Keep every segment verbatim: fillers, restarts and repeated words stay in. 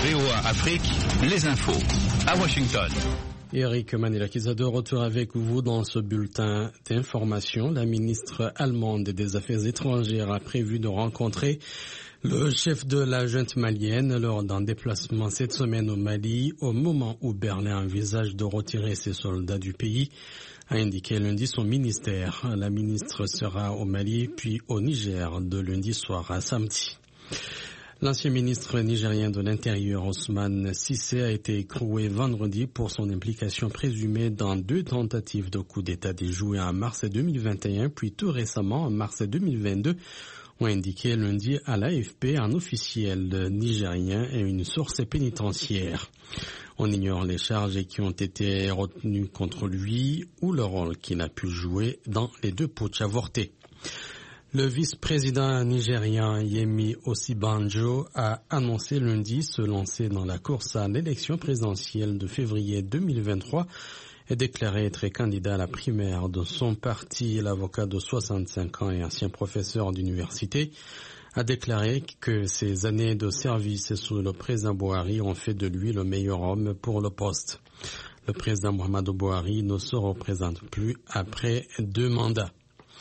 V O A Afrique, les infos à Washington. Eric Manelakiza de retour avec vous dans ce bulletin d'information. La ministre allemande des Affaires étrangères a prévu de rencontrer le chef de la junte malienne lors d'un déplacement cette semaine au Mali, au moment où Berlin envisage de retirer ses soldats du pays, a indiqué lundi son ministère. La ministre sera au Mali puis au Niger de lundi soir à samedi. L'ancien ministre nigérien de l'Intérieur, Ousmane Cissé, a été écroué vendredi pour son implication présumée dans deux tentatives de coup d'État déjouées en mars deux mille vingt et un, puis tout récemment en mars deux mille vingt-deux, ont indiqué lundi à l'A F P un officiel nigérien et une source pénitentiaire. On ignore les charges qui ont été retenues contre lui ou le rôle qu'il a pu jouer dans les deux putschs avortés. Le vice-président nigérien Yemi Osibanjo a annoncé lundi se lancer dans la course à l'élection présidentielle de février deux mille vingt-trois et déclaré être candidat à la primaire de son parti. L'avocat de soixante-cinq ans et ancien professeur d'université a déclaré que ses années de service sous le président Buhari ont fait de lui le meilleur homme pour le poste. Le président Muhammadu Buhari ne se représente plus après deux mandats.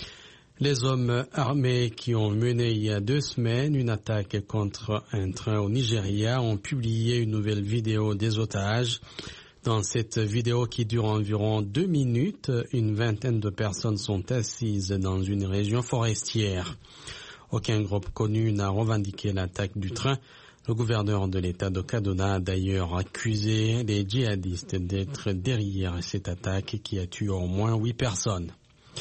Les hommes armés qui ont mené il y a deux semaines une attaque contre un train au Nigeria ont publié une nouvelle vidéo des otages. Dans cette vidéo qui dure environ deux minutes, une vingtaine de personnes sont assises dans une région forestière. Aucun groupe connu n'a revendiqué l'attaque du train. Le gouverneur de l'État de Kaduna a d'ailleurs accusé les djihadistes d'être derrière cette attaque qui a tué au moins huit personnes.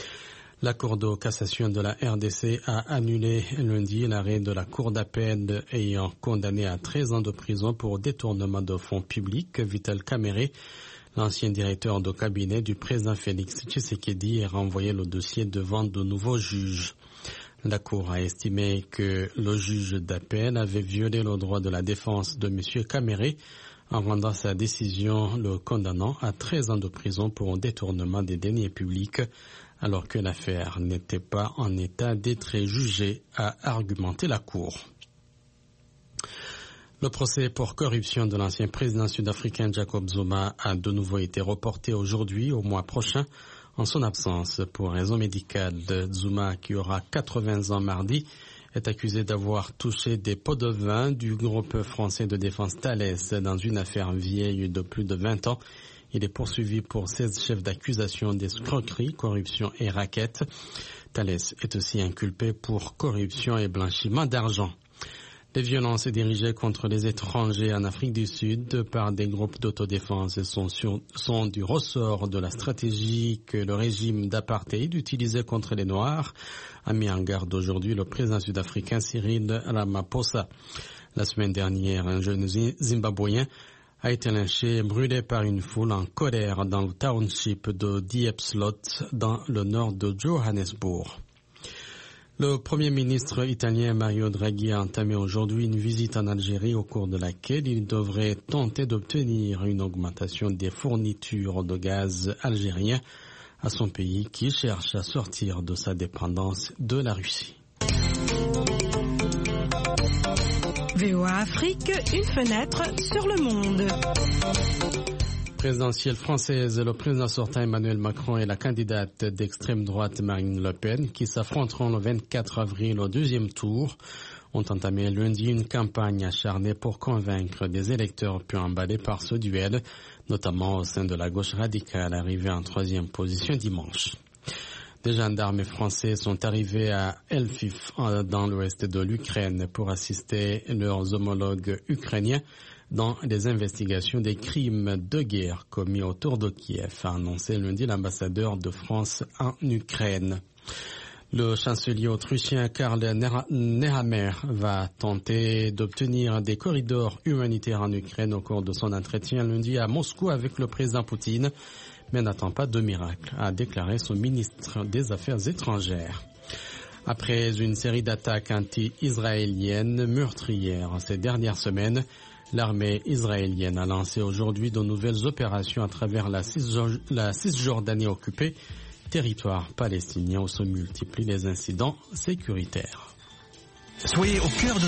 La Cour de cassation de la R D C a annulé lundi l'arrêt de la Cour d'appel ayant condamné à treize ans de prison pour détournement de fonds publics Vital Kamerhe, l'ancien directeur de cabinet du président Félix Tshisekedi, et renvoyé le dossier devant de nouveaux juges. La Cour a estimé que le juge d'appel avait violé le droit de la défense de M. Kamerhe en rendant sa décision le condamnant à treize ans de prison pour détournement des deniers publics, alors que l'affaire n'était pas en état d'être jugée, a argumenté la Cour. Le procès pour corruption de l'ancien président sud-africain Jacob Zuma a de nouveau été reporté aujourd'hui au mois prochain en son absence pour raison médicale. Zuma, qui aura quatre-vingts ans mardi, est accusé d'avoir touché des pots de vin du groupe français de défense Thales dans une affaire vieille de plus de vingt ans. Il est poursuivi pour seize chefs d'accusation d'escroquerie, corruption et racket. Thales est aussi inculpé pour corruption et blanchiment d'argent. Les violences dirigées contre les étrangers en Afrique du Sud par des groupes d'autodéfense sont, sur, sont du ressort de la stratégie que le régime d'apartheid utilisait contre les Noirs, a mis en garde aujourd'hui le président sud-africain Cyril Ramaphosa. La semaine dernière, un jeune Zimbabwéen a été lynché et brûlé par une foule en colère dans le township de Diepslot, dans le nord de Johannesburg. Le Premier ministre italien Mario Draghi a entamé aujourd'hui une visite en Algérie au cours de laquelle il devrait tenter d'obtenir une augmentation des fournitures de gaz algérien à son pays qui cherche à sortir de sa dépendance de la Russie. V O A Afrique, une fenêtre sur le monde. Présidentielle française, le président sortant Emmanuel Macron et la candidate d'extrême droite Marine Le Pen, qui s'affronteront le vingt-quatre avril au deuxième tour, ont entamé lundi une campagne acharnée pour convaincre des électeurs peu emballés par ce duel, notamment au sein de la gauche radicale arrivée en troisième position dimanche. Des gendarmes français sont arrivés à Lviv, dans l'ouest de l'Ukraine, pour assister leurs homologues ukrainiens dans les investigations des crimes de guerre commis autour de Kiev, a annoncé lundi l'ambassadeur de France en Ukraine. Le chancelier autrichien Karl Nehammer va tenter d'obtenir des corridors humanitaires en Ukraine au cours de son entretien lundi à Moscou avec le président Poutine, mais n'attend pas de miracle, a déclaré son ministre des Affaires étrangères. Après une série d'attaques anti-israéliennes meurtrières ces dernières semaines, l'armée israélienne a lancé aujourd'hui de nouvelles opérations à travers la Cisjordanie occupée, territoire palestinien où se multiplient les incidents sécuritaires. Soyez au cœur de